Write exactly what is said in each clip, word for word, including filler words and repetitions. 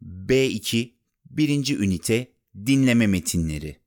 B iki birinci Ünite Dinleme Metinleri.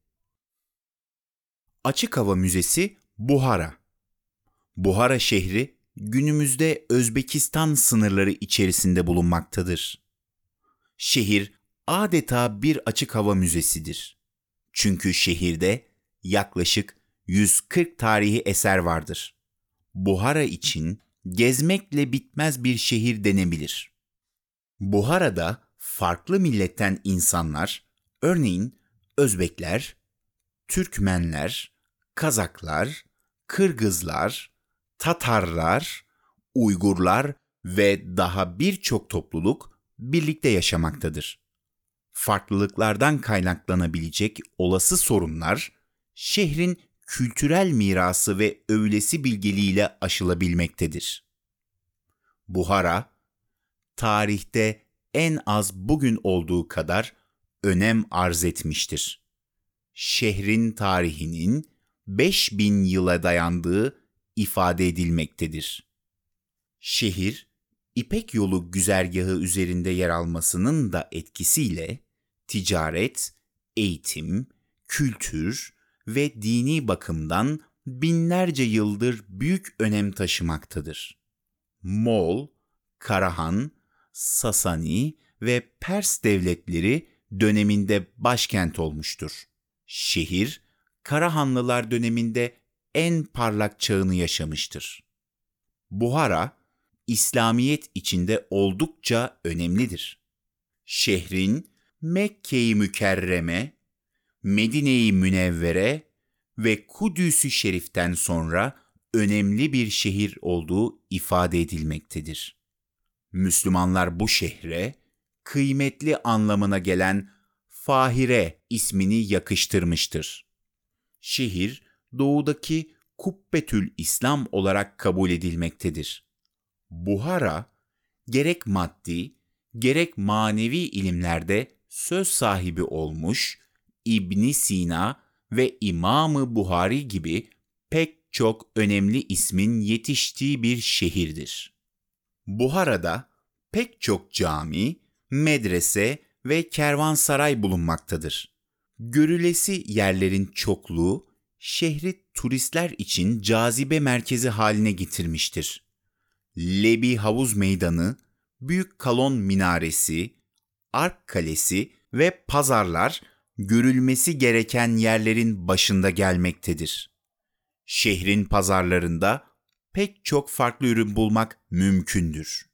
Açık Hava Müzesi Buhara. Buhara şehri günümüzde Özbekistan sınırları içerisinde bulunmaktadır. Şehir adeta bir açık hava müzesidir. Çünkü şehirde yaklaşık yüz kırk tarihi eser vardır. Buhara için gezmekle bitmez bir şehir denebilir. Buhara'da farklı milletten insanlar, örneğin Özbekler, Türkmenler, Kazaklar, Kırgızlar, Tatarlar, Uygurlar ve daha birçok topluluk birlikte yaşamaktadır. Farklılıklardan kaynaklanabilecek olası sorunlar, şehrin kültürel mirası ve öğlesi bilgeliğiyle aşılabilmektedir. Buhara, tarihte en az bugün olduğu kadar önem arz etmiştir. Şehrin tarihinin beş bin yıla dayandığı ifade edilmektedir. Şehir, İpek Yolu güzergahı üzerinde yer almasının da etkisiyle ticaret, eğitim, kültür ve dini bakımdan binlerce yıldır büyük önem taşımaktadır. Moğol, Karahan, Sasani ve Pers devletleri döneminde başkent olmuştur. Şehir, Karahanlılar döneminde en parlak çağını yaşamıştır. Buhara, İslamiyet içinde oldukça önemlidir. Şehrin Mekke-i Mükerreme, Medine-i Münevvere ve Kudüs-ü Şerif'ten sonra önemli bir şehir olduğu ifade edilmektedir. Müslümanlar bu şehre kıymetli anlamına gelen Fahire ismini yakıştırmıştır. Şehir doğudaki Kubbetül İslam olarak kabul edilmektedir. Buhara gerek maddi gerek manevi ilimlerde söz sahibi olmuş, İbn Sina ve İmam-ı Buhari gibi pek çok önemli ismin yetiştiği bir şehirdir. Buhara'da pek çok cami, medrese ve kervansaray bulunmaktadır. Görülesi yerlerin çokluğu şehri turistler için cazibe merkezi haline getirmiştir. Lebi Havuz Meydanı, Büyük Kalon Minaresi, Ark Kalesi ve pazarlar görülmesi gereken yerlerin başında gelmektedir. Şehrin pazarlarında pek çok farklı ürün bulmak mümkündür.